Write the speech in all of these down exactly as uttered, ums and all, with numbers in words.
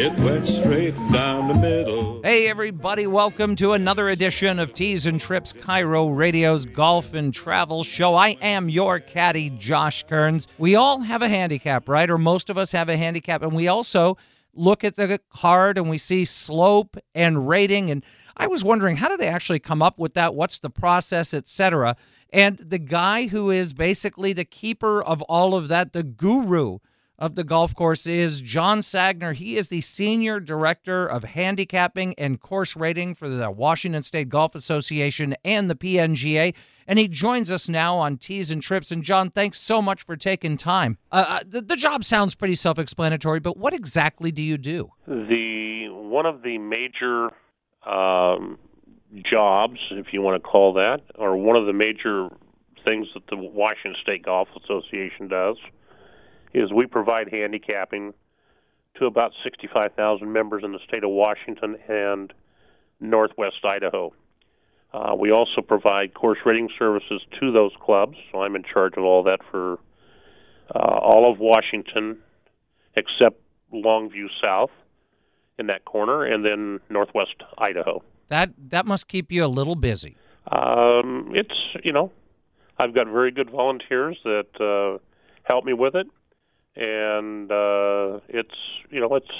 It went straight down the middle. Hey, everybody, welcome to another edition of Tees and Trips, Cairo Radio's golf and travel show. I am your caddy, Josh Kearns. We all have a handicap, right? Or most of us have a handicap, and we also look at the card and we see slope and rating. And I was wondering, how do they actually come up with that? What's the process, et cetera? And the guy who is basically the keeper of all of that, the guru of the golf course, is John Sagner. He is the Senior Director of Handicapping and Course Rating for the Washington State Golf Association and the P N G A, and he joins us now on Tees and Trips. And John, thanks so much for taking time. Uh, the, the job sounds pretty self-explanatory, but what exactly do you do? The one of the major um, jobs, if you want to call that, or one of the major things that the Washington State Golf Association does, is we provide handicapping to about sixty-five thousand members in the state of Washington and northwest Idaho. Uh, we also provide course rating services to those clubs, so I'm in charge of all that for uh, all of Washington except Longview South in that corner, and then northwest Idaho. That that must keep you a little busy. Um, it's, you know, I've got very good volunteers that uh, help me with it. And uh, it's, you know, it's,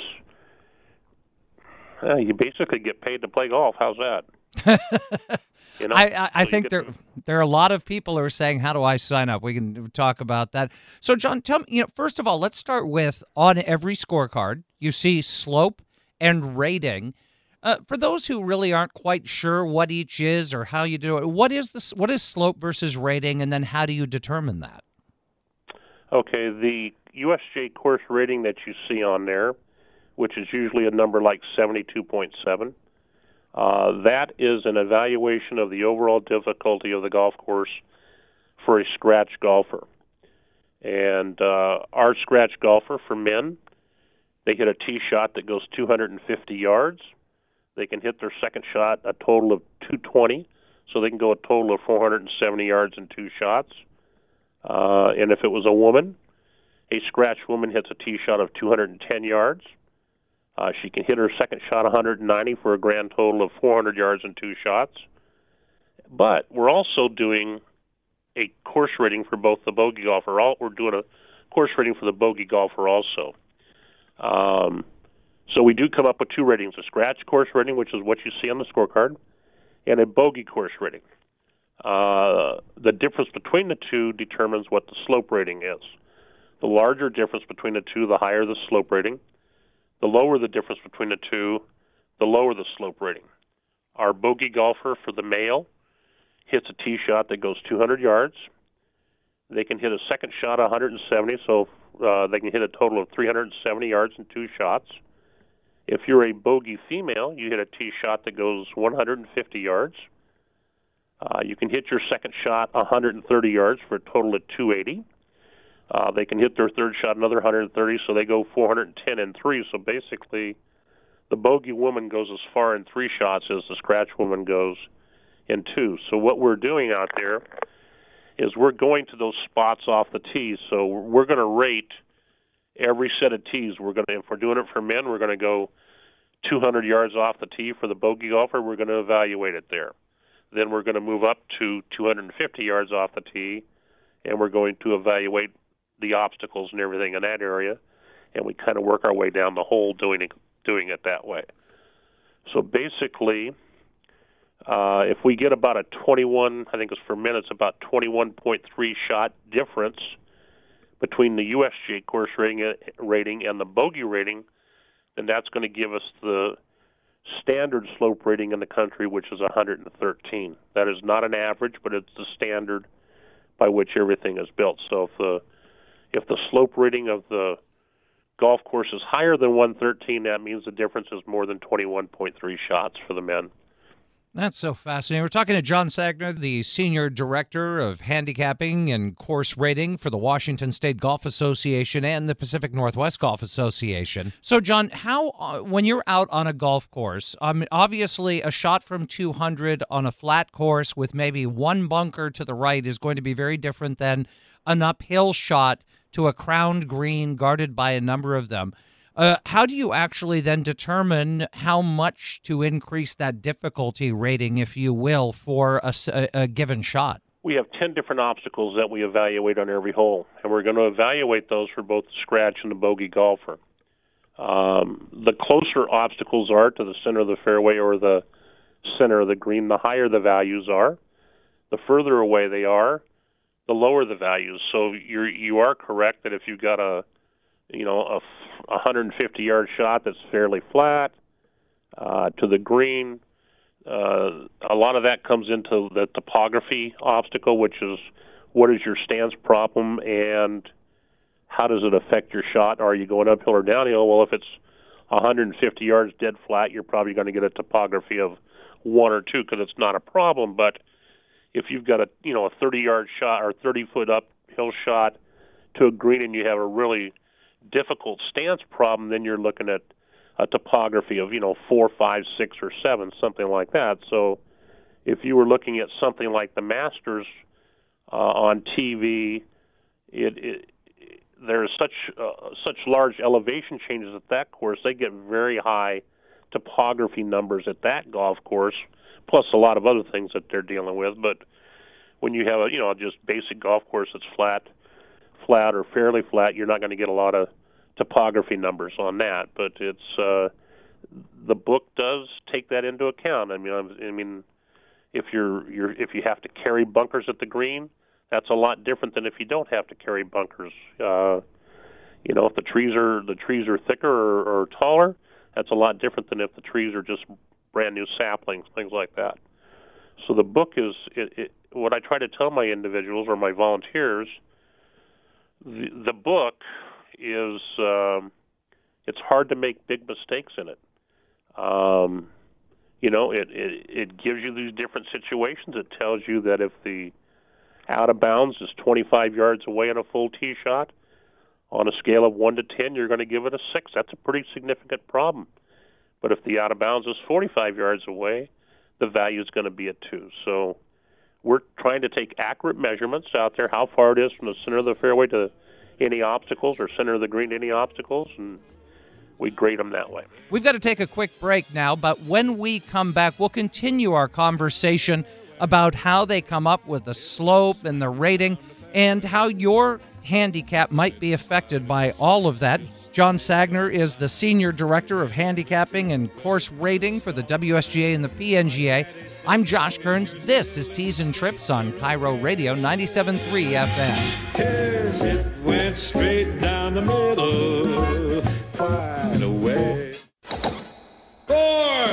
uh, you basically get paid to play golf. How's that? You know? I, I, I so think there to... there are a lot of people who are saying, how do I sign up? We can talk about that. So, John, tell me, you know, first of all, let's start with, on every scorecard, you see slope and rating. Uh, for those who really aren't quite sure what each is or how you do it, what is the, what is slope versus rating, and then how do you determine that? Okay, the U S J course rating that you see on there, which is usually a number like seventy-two point seven, uh, that is an evaluation of the overall difficulty of the golf course for a scratch golfer. And uh, our scratch golfer, for men, they hit a tee shot that goes two hundred fifty yards. They can hit their second shot a total of two twenty, so they can go a total of four hundred seventy yards in two shots. Uh, and if it was a woman, a scratch woman hits a tee shot of two hundred ten yards. Uh, she can hit her second shot one hundred ninety for a grand total of four hundred yards in two shots. But we're also doing a course rating for both the bogey golfer. All, we're doing a course rating for the bogey golfer also. Um, so we do come up with two ratings, a scratch course rating, which is what you see on the scorecard, and a bogey course rating. Uh, the difference between the two determines what the slope rating is. The larger difference between the two, the higher the slope rating. The lower the difference between the two, the lower the slope rating. Our bogey golfer for the male hits a tee shot that goes two hundred yards. They can hit a second shot one hundred seventy, so uh, they can hit a total of three hundred seventy yards in two shots. If you're a bogey female, you hit a tee shot that goes one hundred fifty yards. Uh, you can hit your second shot one hundred thirty yards for a total of two eighty. Uh, they can hit their third shot another one hundred thirty, so they go four hundred ten in three. So basically, the bogey woman goes as far in three shots as the scratch woman goes in two. So what we're doing out there is we're going to those spots off the tees. So we're going to rate every set of tees. We're going to, if we're doing it for men, we're going to go two hundred yards off the tee for the bogey golfer. We're going to evaluate it there. Then we're going to move up to two hundred fifty yards off the tee, and we're going to evaluate the obstacles and everything in that area, and we kind of work our way down the hole doing it, doing it that way. So basically, uh, if we get about a twenty-one, I think it's for men, it's about twenty-one point three shot difference between the U S J course rating, rating and the bogey rating, then that's going to give us the standard slope rating in the country, which is one hundred thirteen. That is not an average, but it's the standard by which everything is built. So if the if the slope rating of the golf course is higher than one thirteen, that means the difference is more than twenty-one point three shots for the men. That's so fascinating. We're talking to John Sagner, the Senior Director of Handicapping and Course Rating for the Washington State Golf Association and the Pacific Northwest Golf Association. So, John, how uh, when you're out on a golf course, um, obviously a shot from two hundred on a flat course with maybe one bunker to the right is going to be very different than an uphill shot to a crowned green guarded by a number of them. Uh, how do you actually then determine how much to increase that difficulty rating, if you will, for a, s- a- a given shot? We have ten different obstacles that we evaluate on every hole, and we're going to evaluate those for both the scratch and the bogey golfer. Um, the closer obstacles are to the center of the fairway or the center of the green, the higher the values are. The further away they are, the lower the values. So you're you are correct that if you've got a you know a one hundred fifty yard shot that's fairly flat uh, to the green, uh, a lot of that comes into the topography obstacle, which is what is your stance problem and how does it affect your shot? Are you going uphill or downhill? Well, if it's one hundred fifty yards dead flat, you're probably going to get a topography of one or two because it's not a problem. But if you've got a you know a thirty yard shot or thirty foot uphill shot to a green and you have a really difficult stance problem, then you're looking at a topography of you know four, five, six, or seven, something like that. So if you were looking at something like the Masters uh, on T V, it, it there's such uh, such large elevation changes at that course. They get very high topography numbers at that golf course, plus a lot of other things that they're dealing with. But when you have a you know just basic golf course that's flat, flat or fairly flat, you're not going to get a lot of topography numbers on that. But it's uh, the book does take that into account. I mean, I mean, if you're you're if you have to carry bunkers at the green, that's a lot different than if you don't have to carry bunkers. Uh, you know, if the trees are the trees are thicker or, or taller, that's a lot different than if the trees are just brand new saplings, things like that. So the book is it, it, what I try to tell my individuals or my volunteers. The, the book is um, it's hard to make big mistakes in it. Um, you know, it, it it gives you these different situations. It tells you that if the out of bounds is twenty-five yards away on a full tee shot, on a scale of one to ten, you're going to give it a six. That's a pretty significant problem. But if the out of bounds is forty-five yards away, the value is going to be a two. So we're trying to take accurate measurements out there, how far it is from the center of the fairway to any obstacles or center of the green to any obstacles, and we grade them that way. We've got to take a quick break now, but when we come back, we'll continue our conversation about how they come up with the slope and the rating and how your handicap might be affected by all of that. John Sagner is the Senior Director of Handicapping and Course Rating for the W S G A and the P N G A. I'm Josh Kearns. This is Tees and Trips on KIRO Radio ninety-seven point three F M. Yes, it went straight down the middle, quite a way. Four!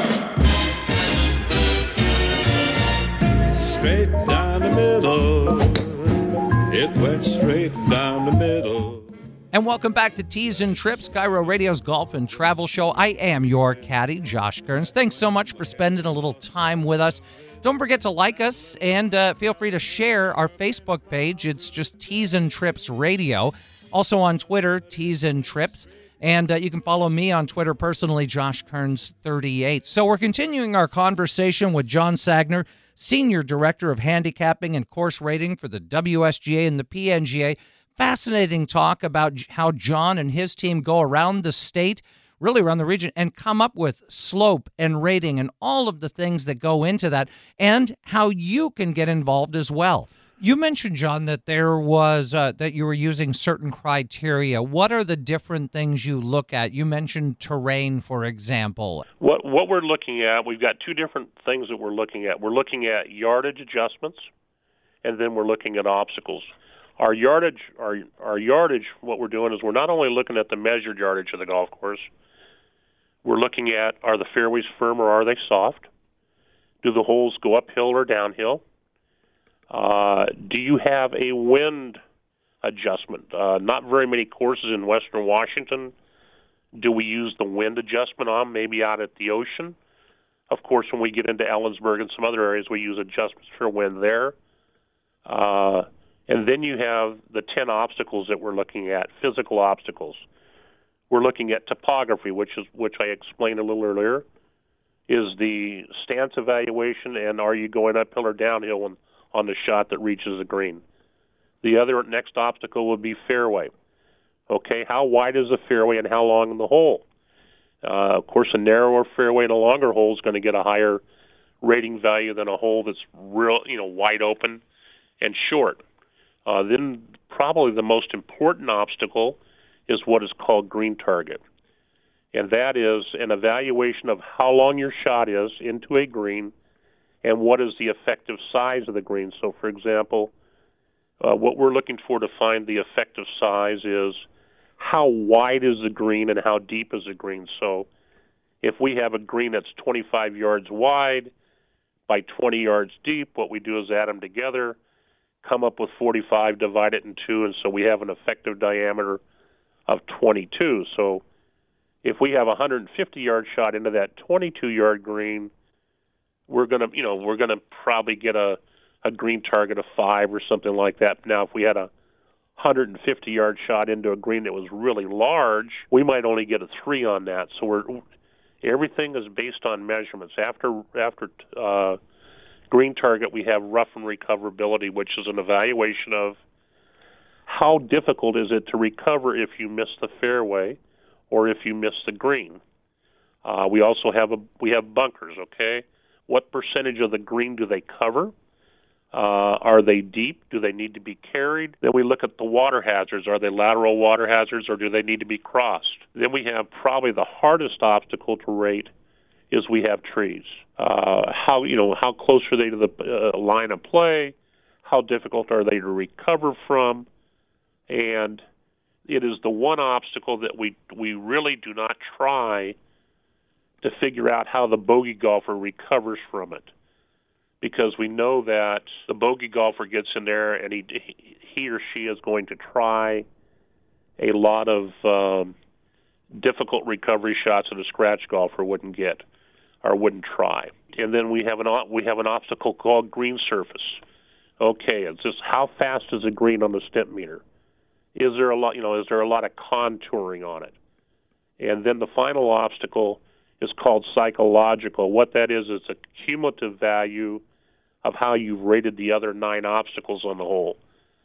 Straight down the middle, it went straight down the middle. And welcome back to Tees and Trips, KIRO Radio's golf and travel show. I am your caddy, Josh Kearns. Thanks so much for spending a little time with us. Don't forget to like us and uh, feel free to share our Facebook page. It's just Tees and Trips Radio. Also on Twitter, Tees and Trips. And uh, you can follow me on Twitter personally, Josh Kearns thirty-eight. So we're continuing our conversation with John Sagner, Senior Director of Handicapping and Course Rating for the W S G A and the P N G A. Fascinating talk about how John and his team go around the state, really around the region, and come up with slope and rating and all of the things that go into that, and how you can get involved as well. You mentioned, John, that there was uh, that you were using certain criteria. What are the different things you look at? You mentioned terrain, for example. What what we're looking at, we've got two different things that we're looking at. We're looking at yardage adjustments, and then we're looking at obstacles. Our yardage, our our yardage, what we're doing is we're not only looking at the measured yardage of the golf course. We're looking at, are the fairways firm or are they soft? Do the holes go uphill or downhill? Uh, do you have a wind adjustment? Uh, not very many courses in Western Washington do we use the wind adjustment on, maybe out at the ocean. Of course, when we get into Ellensburg and some other areas, we use adjustments for wind there. Uh, and then you have the ten obstacles that we're looking at, physical obstacles. We're looking at topography, which is which I explained a little earlier, is the stance evaluation, and are you going uphill or downhill on, on the shot that reaches the green. The other next obstacle would be fairway. Okay, how wide is the fairway and how long in the hole? Uh, of course, a narrower fairway and a longer hole is going to get a higher rating value than a hole that's real, you know, wide open and short. Uh, then probably the most important obstacle is what is called green target. And that is an evaluation of how long your shot is into a green and what is the effective size of the green. So, for example, uh, what we're looking for to find the effective size is how wide is the green and how deep is the green. So if we have a green that's twenty-five yards wide by twenty yards deep, what we do is add them together, come up with forty-five, divide it in two, and so we have an effective diameter of twenty-two. So if we have a one hundred fifty yard shot into that twenty-two yard green, we're going to, you know, we're going to probably get a, a green target of five or something like that. Now, if we had a one hundred fifty yard shot into a green that was really large, we might only get a three on that. So we're everything is based on measurements. After after uh, green target, we have rough and recoverability, which is an evaluation of how difficult is it to recover if you miss the fairway or if you miss the green. Uh, we also have a we have bunkers. Okay, what percentage of the green do they cover? Uh, are they deep? Do they need to be carried? Then we look at the water hazards. Are they lateral water hazards or do they need to be crossed? Then we have probably the hardest obstacle to rate is we have trees. Uh, how you know how close are they to the uh, line of play? How difficult are they to recover from? And it is the one obstacle that we we really do not try to figure out how the bogey golfer recovers from it, because we know that the bogey golfer gets in there and he he or she is going to try a lot of um, difficult recovery shots that a scratch golfer wouldn't get or wouldn't try. And then we have an we have an obstacle called green surface. Okay, it's just how fast is the green on the Stimpmeter? Is there a lot, you know, is there a lot of contouring on it? And then the final obstacle is called psychological. What that is is a cumulative value of how you've rated the other nine obstacles on the hole.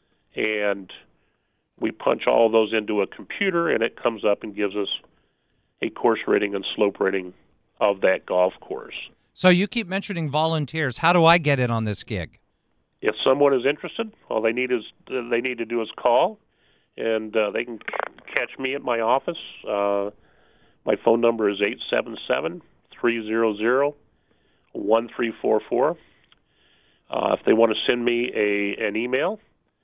And we punch all those into a computer, and it comes up and gives us a course rating and slope rating of that golf course. So you keep mentioning volunteers. How do I get in on this gig? If someone is interested, all they need is they need to do is call, and uh, they can catch me at my office. Uh, my phone number is eight seven seven, three zero zero, one three four four. Uh, if they want to send me a an email,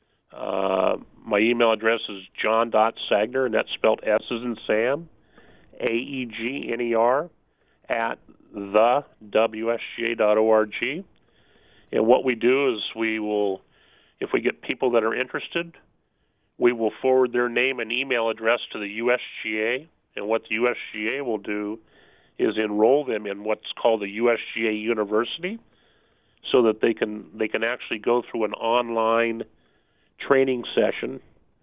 uh, my email address is john.sagner, and that's spelled S as in Sam, A E G N E R, at the W S G A dot org. And what we do is we will, if we get people that are interested, we will forward their name and email address to the U S G A, and what the U S G A will do is enroll them in what's called the U S G A University, so that they can they can actually go through an online training session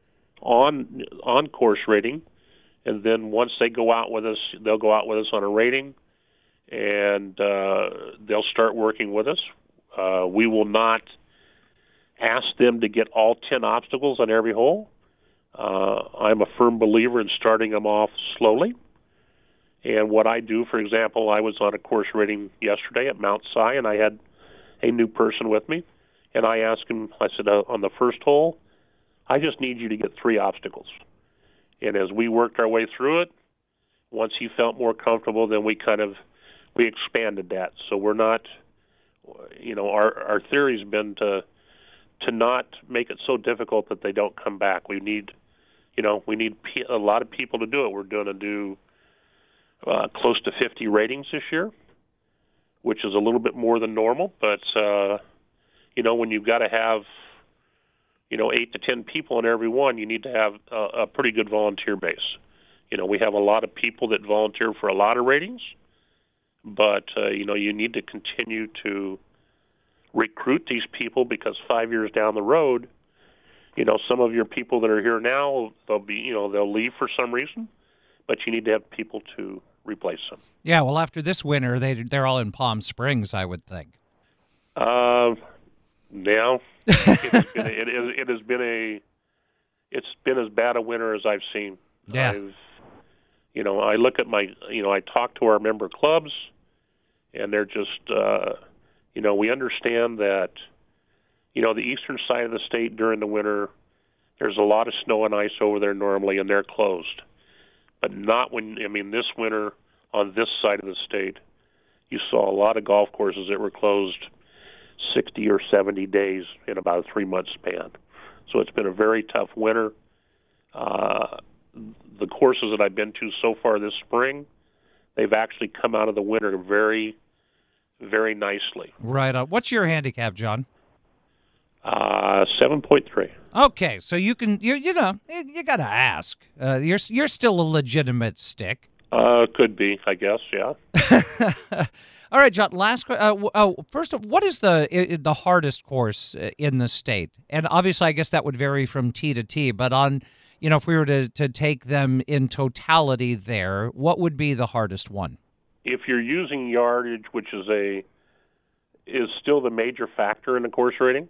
on on course rating, and then once they go out with us, they'll go out with us on a rating, and uh, they'll start working with us. Uh, we will not ask them to get all ten obstacles on every hole. Uh, I'm a firm believer in starting them off slowly. And what I do, for example, I was on a course rating yesterday at Mount Si, and I had a new person with me, and I asked him, I said, uh, on the first hole, I just need you to get three obstacles. And as we worked our way through it, once he felt more comfortable, then we kind of, we expanded that. So we're not, you know, our, our theory's been to, to not make it so difficult that they don't come back. We need, you know, we need a lot of people to do it. We're going to do uh, close to fifty ratings this year, which is a little bit more than normal. But, uh, you know, when you've got to have, you know, eight to ten people in every one, you need to have a, a pretty good volunteer base. You know, we have a lot of people that volunteer for a lot of ratings, but, uh, you know, you need to continue to recruit these people, because five years down the road, you know, some of your people that are here now, they'll be, you know, they'll leave for some reason, but you need to have people to replace them. Yeah, well, after this winter, they, they're all in Palm Springs, I would think. Uh, now, it has been, it, it has been a it's been as bad a winter as I've seen. Yeah. I've, you know, I look at my, you know, I talk to our member clubs, and they're just, uh, you know, we understand that, you know, the eastern side of the state during the winter, there's a lot of snow and ice over there normally, and they're closed. But not when, I mean, this winter on this side of the state, you saw a lot of golf courses that were closed sixty or seventy days in about a three-month span. So it's been a very tough winter. Uh, the courses that I've been to so far this spring, they've actually come out of the winter very, very nicely. Right on. What's your handicap, John? Uh, seven point three. Okay, so you can, you you know, you, you got to ask. Uh, you're you're still a legitimate stick. Uh, could be, I guess, yeah. All right, John. Last question. Uh, oh, first, what is the I, the hardest course in the state? And obviously, I guess that would vary from tee to tee. But on, you know, if we were to, to take them in totality, there, what would be the hardest one? If you're using yardage, which is a is still the major factor in the course rating,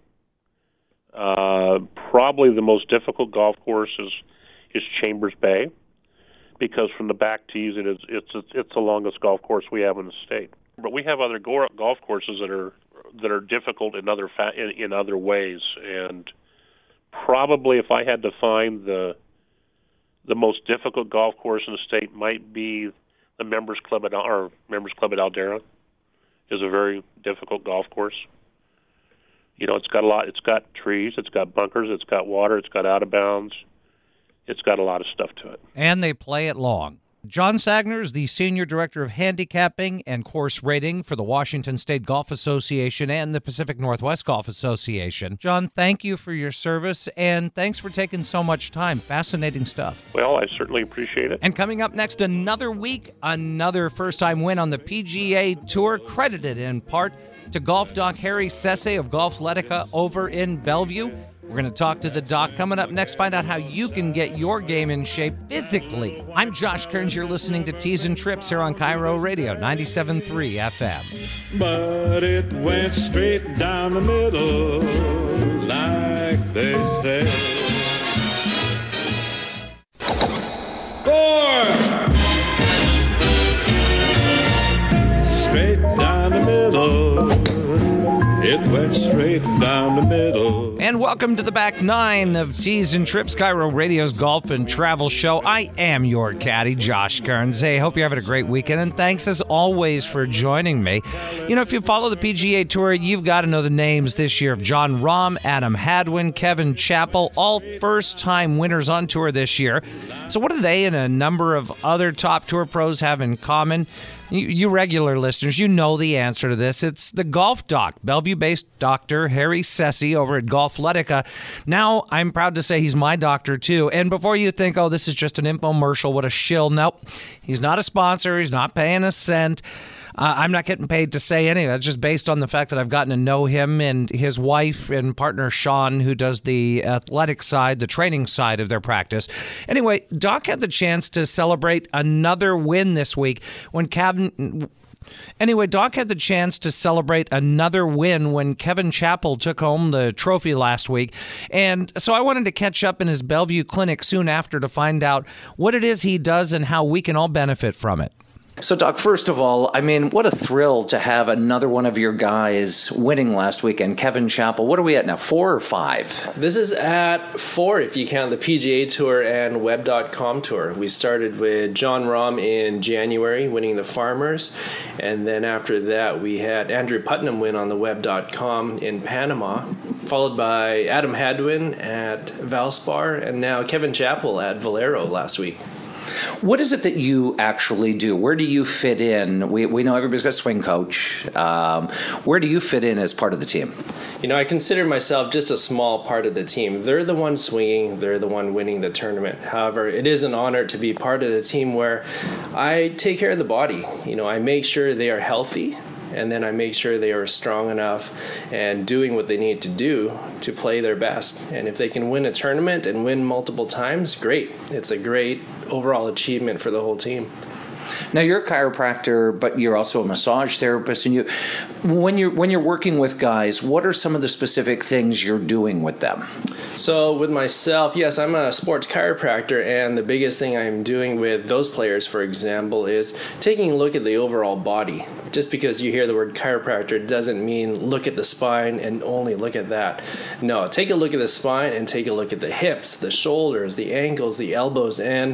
uh, probably the most difficult golf course is is Chambers Bay, because from the back tees, it is it's it's the longest golf course we have in the state. But we have other go- golf courses that are that are difficult in other fa- in, in other ways, and probably if I had to find the the most difficult golf course in the state, might be the Members Club at our Members Club at Aldera. Is a very difficult golf course. You know, it's got a lot. It's got trees. It's got bunkers. It's got water. It's got out of bounds. It's got a lot of stuff to it. And they play it long. John Sagner is the Senior Director of Handicapping and Course Rating for the Washington State Golf Association and the Pacific Northwest Golf Association. John, thank you for your service, and thanks for taking so much time. Fascinating stuff. Well, I certainly appreciate it. And coming up next, another week, another first-time win on the P G A Tour, credited in part to Golf Doc Harry Sesse of Golfletica over in Bellevue. We're going to talk to the doc coming up next, find out how you can get your game in shape physically. I'm Josh Kearns. You're listening to Tees and Trips here on Cairo Radio, ninety-seven point three F M. But it went straight down the middle, like they say. Four! Straight down the middle. It went straight down the middle. And welcome to the back nine of Tees and Trips, Cairo Radio's golf and travel show. I am your caddy, Josh Kearns. Hey, hope you're having a great weekend, and thanks as always for joining me. You know, if you follow the P G A Tour, you've got to know the names this year of Jon Rahm, Adam Hadwin, Kevin Chappell, all first-time winners on tour this year. So what do they and a number of other top tour pros have in common? You, you regular listeners, you know the answer to this. It's the Golf Doc, Bellevue-based Doctor Harry Sesse over at Golfletica. Now, I'm proud to say he's my doctor, too. And before you think, oh, this is just an infomercial, what a shill. Nope. He's not a sponsor. He's not paying a cent. Uh, I'm not getting paid to say any of that. It's just based on the fact that I've gotten to know him and his wife and partner, Sean, who does the athletic side, the training side of their practice. Anyway, Doc had the chance to celebrate another win this week when Kevin... Anyway, Doc had the chance to celebrate another win when Kevin Chappell took home the trophy last week. And so I wanted to catch up in his Bellevue clinic soon after to find out what it is he does and how we can all benefit from it. So, Doc, first of all, I mean, what a thrill to have another one of your guys winning last weekend, Kevin Chappell. What are we at now, four or five? This is at four if you count the P G A Tour and Web dot com Tour. We started with Jon Rahm in January, winning the Farmers, and then after that we had Andrew Putnam win on the Web dot com in Panama, followed by Adam Hadwin at Valspar, and now Kevin Chappell at Valero last week. What is it that you actually do? Where do you fit in? We we know everybody's got a swing coach. Um, where do you fit in as part of the team? You know, I consider myself just a small part of the team. They're the one swinging. They're the one winning the tournament. However, it is an honor to be part of the team where I take care of the body. You know, I make sure they are healthy, and then I make sure they are strong enough and doing what they need to do to play their best. And if they can win a tournament and win multiple times, great. It's a great overall achievement for the whole team. Now, you're a chiropractor, but you're also a massage therapist. And you, when you're when you're working with guys, what are some of the specific things you're doing with them? So with myself, yes, I'm a sports chiropractor, and the biggest thing I'm doing with those players, for example, is taking a look at the overall body. Just because you hear the word chiropractor doesn't mean look at the spine and only look at that. No, take a look at the spine and take a look at the hips, the shoulders, the ankles, the elbows, and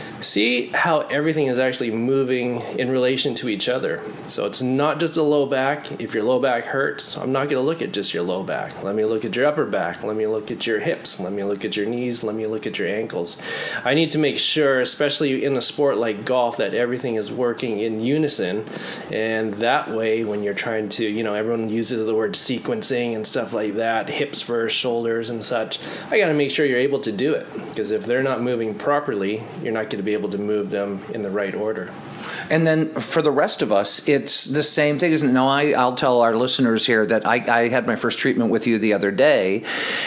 see how everything is actually moving in relation to each other. So it's not just a low back. If your low back hurts, I'm not going to look at just your low back. Let me look at your upper back. Let me look at your hips. Let me look at your knees. Let me look at your ankles. I need to make sure, especially in a sport like golf, that everything is working in unison. And that way, when you're trying to, you know, everyone uses the word sequencing and stuff like that, hips first, shoulders and such. I got to make sure you're able to do it, because if they're not moving properly, you're not going to be able to move them in the right order. And then for the rest of us, it's the same thing, isn't it? Now, I, I'll tell our listeners here that I, I had my first treatment with you the other day.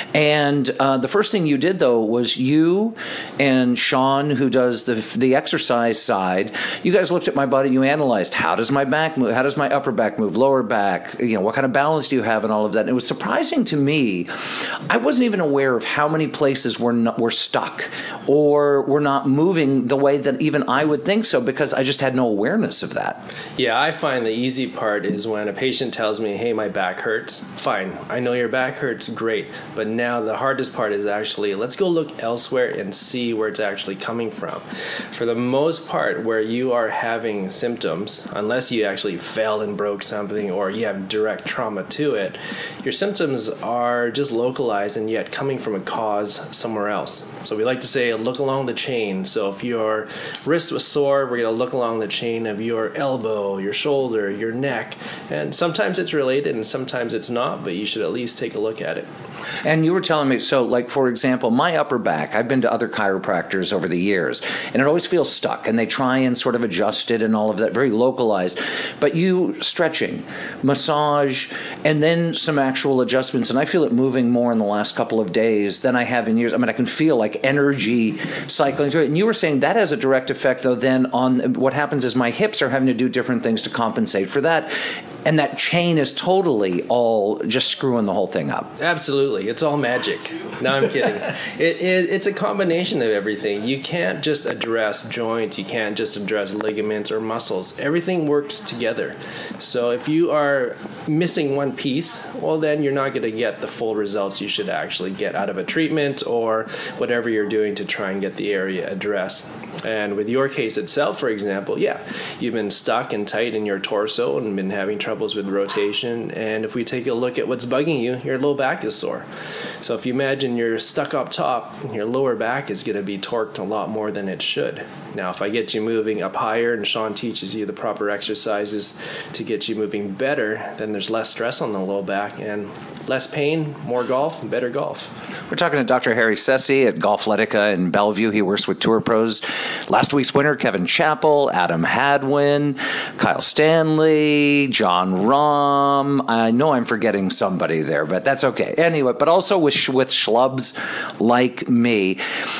And uh, the first thing you did, though, was you and Sean, who does the the exercise side, you guys looked at my body, you analyzed, how does my back move? How does my upper back move? Lower back? You know, what kind of balance do you have and all of that? And it was surprising to me. I wasn't even aware of how many places were, not, were stuck or were not moving the way that even I would think so, because I just had no awareness of that. Yeah, I find the easy part is when a patient tells me, hey, my back hurts. Fine, I know your back hurts, great. But now the hardest part is actually, let's go look elsewhere and see where it's actually coming from. For the most part, where you are having symptoms, unless you actually fell and broke something or you have direct trauma to it, your symptoms are just localized and yet coming from a cause somewhere else. So we like to say, look along the chain. So if your wrist was sore, we're going to look along the chain of your elbow, your shoulder, your neck. And sometimes it's related and sometimes it's not, but you should at least take a look at it. And you were telling me, so like, for example, my upper back, I've been to other chiropractors over the years, and it always feels stuck, and they try and sort of adjust it and all of that, very localized. But you stretching, massage, and then some actual adjustments, and I feel it moving more in the last couple of days than I have in years. I mean, I can feel like energy cycling through it. And you were saying that has a direct effect, though, then on what happens is my hips are having to do different things to compensate for that. And that chain is totally all just screwing the whole thing up. Absolutely. It's all magic. No, I'm kidding. It, it, it's a combination of everything. You can't just address joints. You can't just address ligaments or muscles. Everything works together. So if you are missing one piece, well, then you're not going to get the full results you should actually get out of a treatment or whatever you're doing to try and get the area addressed. And with your case itself, for example, yeah, you've been stuck and tight in your torso and been having troubles with rotation. And if we take a look at what's bugging you, your low back is sore. So if you imagine you're stuck up top, your lower back is going to be torqued a lot more than it should. Now, if I get you moving up higher and Sean teaches you the proper exercises to get you moving better, then there's less stress on the low back and less pain, more golf, better golf. We're talking to Doctor Harry Sessi at Golfletica in Bellevue. He works with tour pros. Last week's winner, Kevin Chappell, Adam Hadwin, Kyle Stanley, John Rahm. I know I'm forgetting somebody there, but that's okay. Anyway, but also with, with schlubs like me.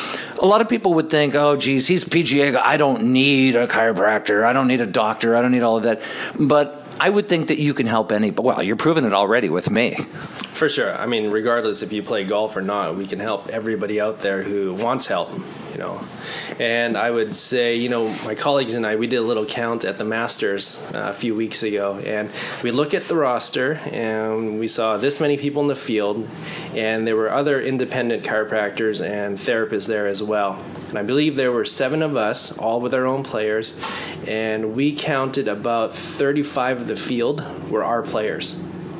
A lot of people would think, oh, geez, he's a P G A guy. I don't need a chiropractor. I don't need a doctor. I don't need all of that. But I would think that you can help any. Well, you're proving it already with me. For sure. I mean, regardless if you play golf or not, we can help everybody out there who wants help, you know. And I would say, you know, my colleagues and I, we did a little count at the Masters uh, a few weeks ago. And we look at the roster, and we saw this many people in the field. And there were other independent chiropractors and therapists there as well. And I believe there were seven of us, all with our own players. And we counted about thirty-five of the field were our players.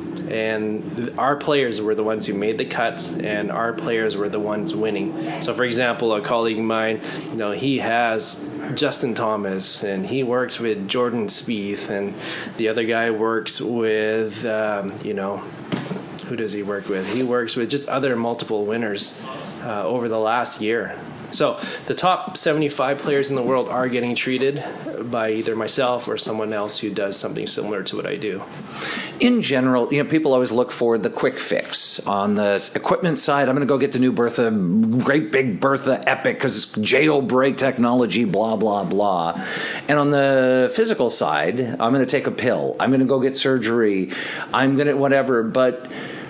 And our players were the ones who made the cuts, and our players were the ones winning. So, for example, a colleague of mine, you know, he has Justin Thomas, and he works with Jordan Spieth, and the other guy works with, um, you know, who does he work with? He works with just other multiple winners uh, over the last year. So the top seventy-five players in the world are getting treated by either myself or someone else who does something similar to what I do. In general, you know, people always look for the quick fix. On the equipment side, I'm going to go get the new Bertha, great big Bertha Epic because it's jailbreak technology, blah, blah, blah. And on the physical side, I'm going to take a pill. I'm going to go get surgery. I'm going to whatever. But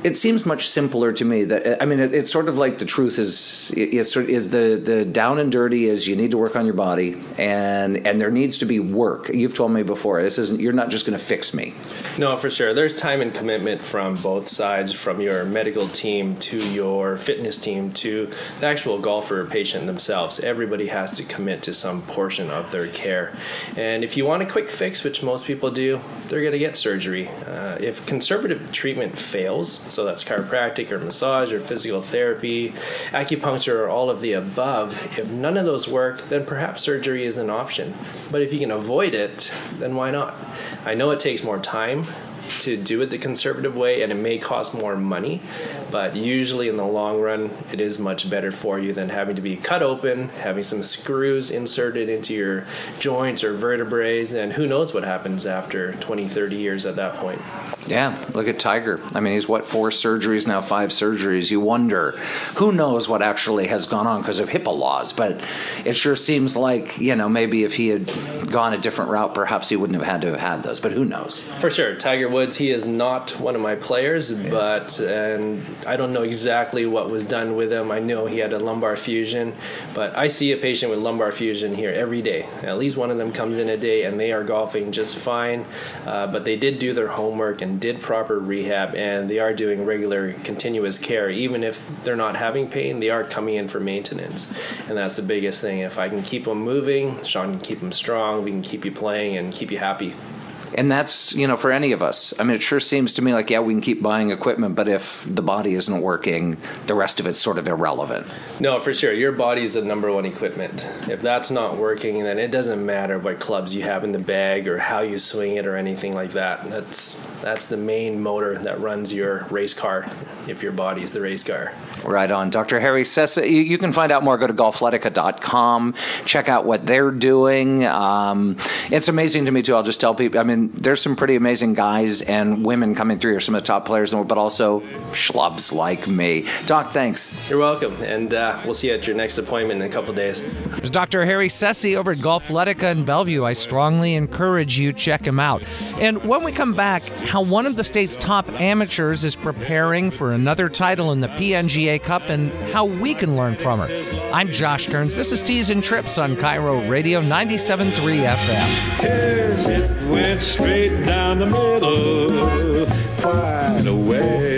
it seems much simpler to me. That I mean, it, it's sort of like the truth is is is the the down and dirty is you need to work on your body, and and there needs to be work. You've told me before, this isn't, you're not just going to fix me. No, for sure. There's time and commitment from both sides, from your medical team to your fitness team to the actual golfer or patient themselves. Everybody has to commit to some portion of their care. And if you want a quick fix, which most people do, they're going to get surgery. Uh, if conservative treatment fails, so that's chiropractic or massage or physical therapy, acupuncture, or all of the above, if none of those work, then perhaps surgery is an option. But if you can avoid it, then why not? I know it takes more time to do it the conservative way, and it may cost more money, but usually in the long run, it is much better for you than having to be cut open, having some screws inserted into your joints or vertebrae, and who knows what happens after twenty, thirty years at that point. Yeah, look at Tiger. I mean, he's what, four surgeries now, five surgeries. You wonder, who knows what actually has gone on because of HIPAA laws, but it sure seems like, you know, maybe if he had gone a different route, perhaps he wouldn't have had to have had those, but who knows? For sure. Tiger Woods, he is not one of my players, yeah. but and I don't know exactly what was done with him. I know he had a lumbar fusion, but I see a patient with lumbar fusion here every day. At least one of them comes in a day, and they are golfing just fine, uh, but they did do their homework and did proper rehab, and they are doing regular continuous care. Even if they're not having pain, they are coming in for maintenance, and that's the biggest thing. If I can keep them moving, Sean can keep them strong, we can keep you playing and keep you happy. And that's, you know, for any of us. I mean, it sure seems to me like, yeah, we can keep buying equipment, but if the body isn't working, the rest of it's sort of irrelevant. No, for sure. Your body's the number one equipment. If that's not working, then it doesn't matter what clubs you have in the bag or how you swing it or anything like that. That's that's the main motor that runs your race car, if your body's the race car. Right on. Doctor Harry Sessa, you, you can find out more. Go to golfletica dot com. Check out what they're doing. Um, it's amazing to me, too. I'll just tell people, I mean, there's some pretty amazing guys and women coming through here, some of the top players, but also schlubs like me. Doc, thanks. You're welcome, and uh, we'll see you at your next appointment in a couple days. There's Doctor Harry Sessi over at Golfletica in Bellevue. I strongly encourage you check him out. And when we come back, how one of the state's top amateurs is preparing for another title in the P N G A Cup and how we can learn from her. I'm Josh Kearns. This is Tees and Trips on Cairo Radio ninety-seven point three F M. Yes, it went straight down the middle, quite a way.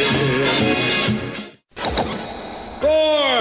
Four.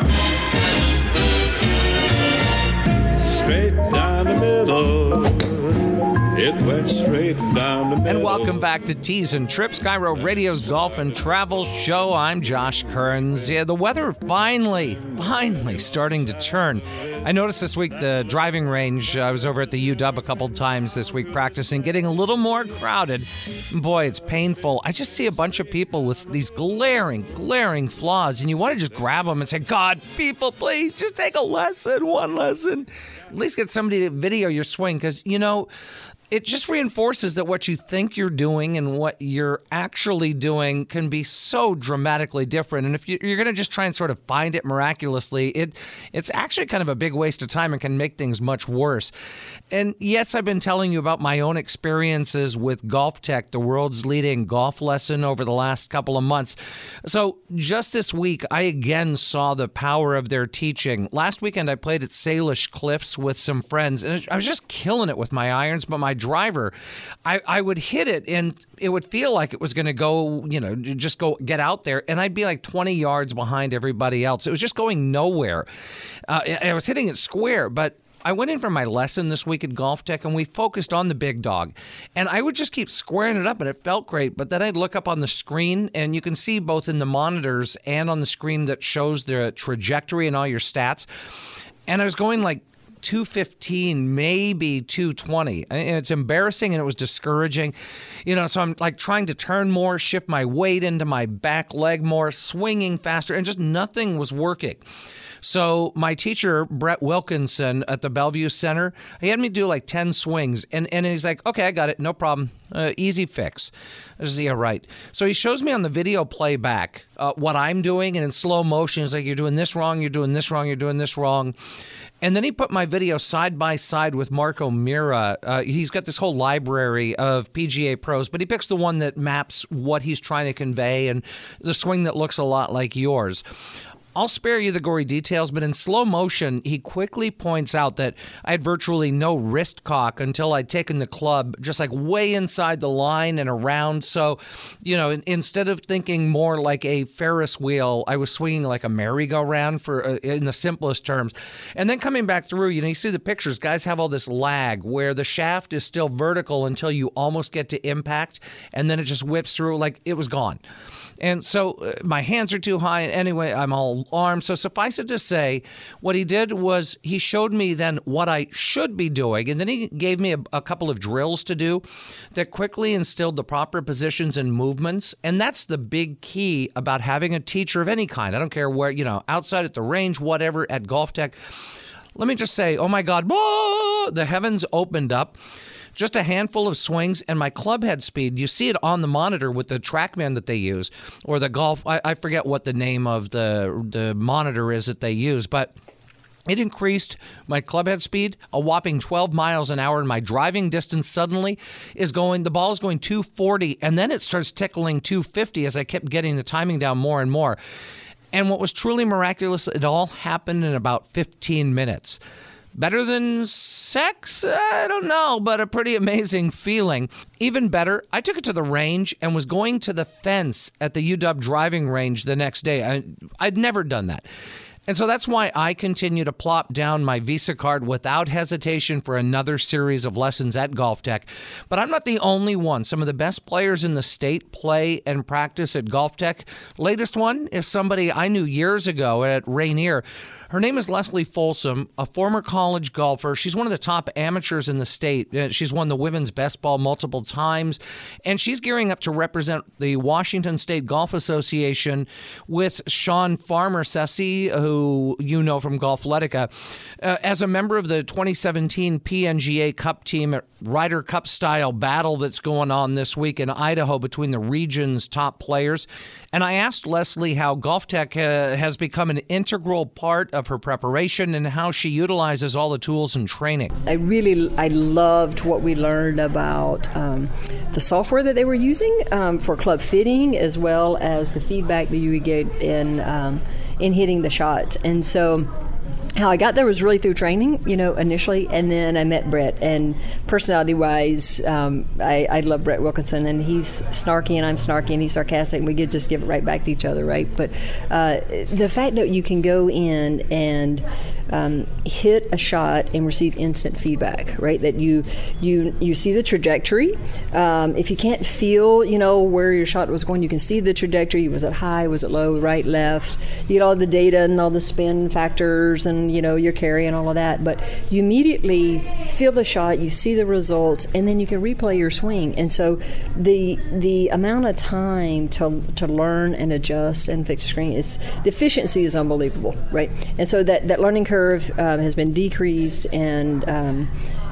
Straight down the middle. It went straight down the middle. And welcome back to Tees and Trips, Cairo Radio's golf and travel show. I'm Josh Kearns. Yeah, the weather finally, finally starting to turn. I noticed this week the driving range, I was over at the U W a couple times this week practicing, getting a little more crowded. Boy, it's painful. I just see a bunch of people with these glaring, glaring flaws, and you want to just grab them and say, God, people, please, just take a lesson, one lesson. At least get somebody to video your swing, because, you know, it just reinforces that what you think you're doing and what you're actually doing can be so dramatically different. And if you're going to just try and sort of find it miraculously, it it's actually kind of a big waste of time and can make things much worse. And yes, I've been telling you about my own experiences with GolfTec, the world's leading golf lesson, over the last couple of months. So just this week, I again saw the power of their teaching. Last weekend, I played at Salish Cliffs with some friends, and I was just killing it with my irons, but my driver, I, I would hit it and it would feel like it was going to go, you know, just go get out there, and I'd be like twenty yards behind everybody else. It was just going nowhere. Uh, I was hitting it square, but I went in for my lesson this week at GolfTec, and we focused on the big dog. And I would just keep squaring it up, and it felt great. But then I'd look up on the screen, and you can see both in the monitors and on the screen that shows the trajectory and all your stats. And I was going like two fifteen, maybe two twenty. And it's embarrassing, and it was discouraging. You know, so I'm like trying to turn more, shift my weight into my back leg more, swinging faster, and just nothing was working. So my teacher, Brett Wilkinson at the Bellevue Center, he had me do like ten swings. And, and he's like, okay, I got it. No problem. Uh, easy fix. I said, yeah, right. So he shows me on the video playback uh, what I'm doing. And in slow motion, he's like, you're doing this wrong. You're doing this wrong. You're doing this wrong. And then he put my video side by side with Marco Mira. Uh, he's got this whole library of P G A pros, but he picks the one that maps what he's trying to convey and the swing that looks a lot like yours. I'll spare you the gory details, but in slow motion, he quickly points out that I had virtually no wrist cock until I'd taken the club just like way inside the line and around. So, you know, in, instead of thinking more like a Ferris wheel, I was swinging like a merry-go-round for uh, in the simplest terms. And then coming back through, you know, you see the pictures, guys have all this lag where the shaft is still vertical until you almost get to impact, and then it just whips through like it was gone. And so uh, my hands are too high. Anyway, I'm all armed. So suffice it to say, what he did was he showed me then what I should be doing. And then he gave me a, a couple of drills to do that quickly instilled the proper positions and movements. And that's the big key about having a teacher of any kind. I don't care where, you know, outside at the range, whatever, at Golf Tech. Let me just say, oh, my God, whoa, the heavens opened up. Just a handful of swings, and my club head speed, you see it on the monitor with the TrackMan that they use, or the golf, I, I forget what the name of the the monitor is that they use, but it increased my club head speed a whopping twelve miles an hour, and my driving distance suddenly is going, the ball is going two forty, and then it starts tickling two fifty as I kept getting the timing down more and more. And what was truly miraculous, it all happened in about fifteen minutes. Better than sex? I don't know, but a pretty amazing feeling. Even better, I took it to the range and was going to the fence at the U W driving range the next day. I, I'd never done that. And so that's why I continue to plop down my Visa card without hesitation for another series of lessons at Golf Tech. But I'm not the only one. Some of the best players in the state play and practice at Golf Tech. Latest one is somebody I knew years ago at Rainier. Her name is Leslie Folsom, a former college golfer. She's one of the top amateurs in the state. She's won the women's best ball multiple times, and she's gearing up to represent the Washington State Golf Association with Sean Farmer-Sessi, who you know from Golfletica, uh, as a member of the twenty seventeen P N G A Cup team at Ryder Cup-style battle that's going on this week in Idaho between the region's top players. And I asked Leslie how Golf Tech uh, has become an integral part of her preparation and how she utilizes all the tools and training. I really, I loved what we learned about um, the software that they were using um, for club fitting, as well as the feedback that you would get in um, in hitting the shots. And so how I got there was really through training, you know, initially, and then I met Brett. And personality-wise, um, I, I love Brett Wilkinson, and he's snarky and I'm snarky and he's sarcastic, and we could just give it right back to each other, right? But uh, the fact that you can go in and um, hit a shot and receive instant feedback, right? That you you you see the trajectory. Um, if you can't feel, you know, where your shot was going, you can see the trajectory. Was it high? Was it low? Right? Left? You get all the data and all the spin factors and, you know, your carry and all of that. But you immediately feel the shot, you see the results, and then you can replay your swing. And so the the amount of time to to learn and adjust and fix the screen is, the efficiency is unbelievable, right? And so that, that learning curve um, has been decreased, and um,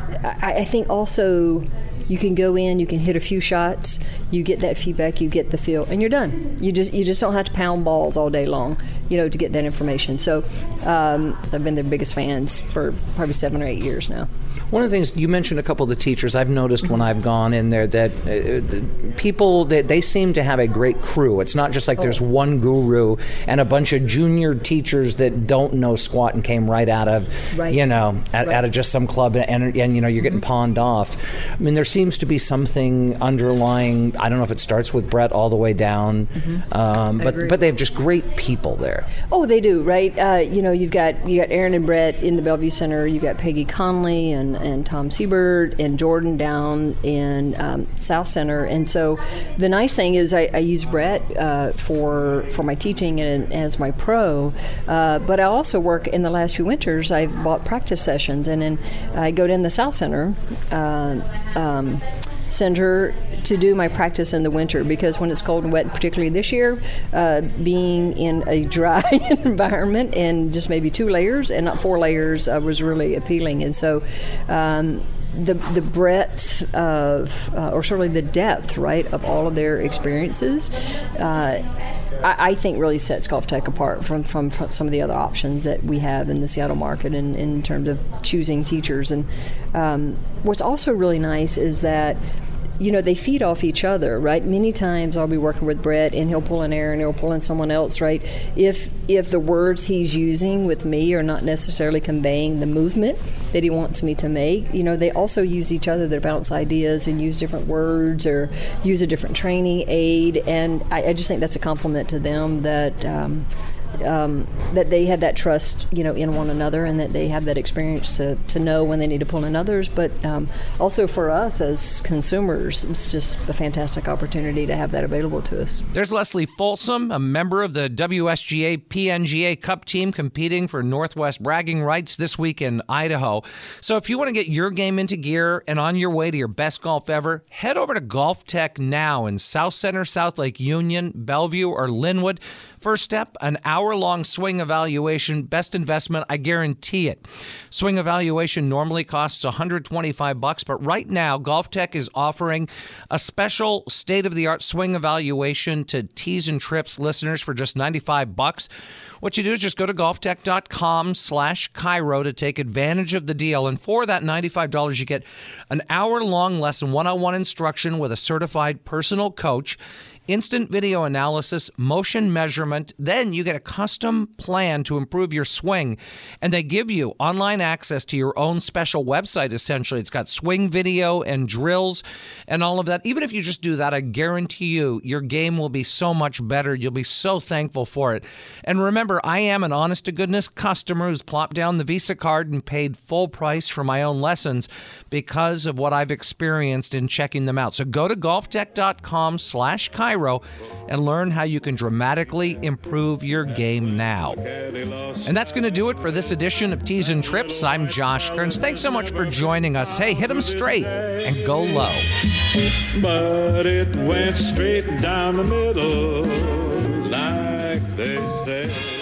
I, I think also you can go in, you can hit a few shots, you get that feedback, you get the feel, and you're done. You just you just don't have to pound balls all day long, you know, to get that information. So um, I've been their biggest fans for probably seven or eight years now. One of the things, you mentioned a couple of the teachers, I've noticed mm-hmm. when I've gone in there that uh, people, they, they seem to have a great crew. It's not just like oh. there's one guru and a bunch of junior teachers that don't know squat and came right out of, right. you know, out, right. out of just some club, and, and you know, you're getting mm-hmm. pawned off. I mean, there seems to be something underlying, I don't know if it starts with Brett all the way down, mm-hmm. um, but but they have just great people there. Oh, they do, right? Uh, you know, you've got you got Aaron and Brett in the Bellevue Center, you've got Peggy Conley and and Tom Siebert and Jordan down in um, South Center. And so the nice thing is I, I use Brett uh, for for my teaching and as my pro, uh, but I also work in the last few winters. I've bought practice sessions, and then I go to in the South Center. Uh, um, center to do my practice in the winter, because when it's cold and wet, particularly this year, uh, being in a dry environment and just maybe two layers and not four layers uh, was really appealing. And so um, the the breadth of, uh, or certainly the depth, right, of all of their experiences, uh, I, I think really sets GolfTec apart from, from, from some of the other options that we have in the Seattle market in, in terms of choosing teachers. And um, what's also really nice is that, you know, they feed off each other, right? Many times I'll be working with Brett and he'll pull in Aaron, he'll pull in someone else, right? If if the words he's using with me are not necessarily conveying the movement that he wants me to make, you know, they also use each other to bounce ideas and use different words or use a different training aid. And I, I just think that's a compliment to them that um, Um, that they have that trust, you know, in one another, and that they have that experience to, to know when they need to pull in others. But um, also for us as consumers, it's just a fantastic opportunity to have that available to us. There's Leslie Folsom, a member of the W S G A P N G A Cup team, competing for Northwest bragging rights this week in Idaho. So if you want to get your game into gear and on your way to your best golf ever, head over to GolfTec now in South Center, South Lake Union, Bellevue, or Linwood. First step, an hour-long swing evaluation. Best investment, I guarantee it. Swing evaluation normally costs one hundred twenty-five bucks, but right now, GolfTec is offering a special state-of-the-art swing evaluation to Tees and Trips listeners for just ninety-five bucks. What you do is just go to golftec.com slash Cairo to take advantage of the deal. And for that ninety-five dollars, you get an hour-long lesson, one-on-one instruction with a certified personal coach, instant video analysis, motion measurement. Then you get a custom plan to improve your swing. And they give you online access to your own special website, essentially. It's got swing video and drills and all of that. Even if you just do that, I guarantee you, your game will be so much better. You'll be so thankful for it. And remember, I am an honest-to-goodness customer who's plopped down the Visa card and paid full price for my own lessons because of what I've experienced in checking them out. So go to golftec.com slash Cairo and learn how you can dramatically improve your game now. And that's going to do it for this edition of Tees and Trips. I'm Josh Kearns. Thanks so much for joining us. Hey, hit them straight and go low. But it went straight down the middle, like they say.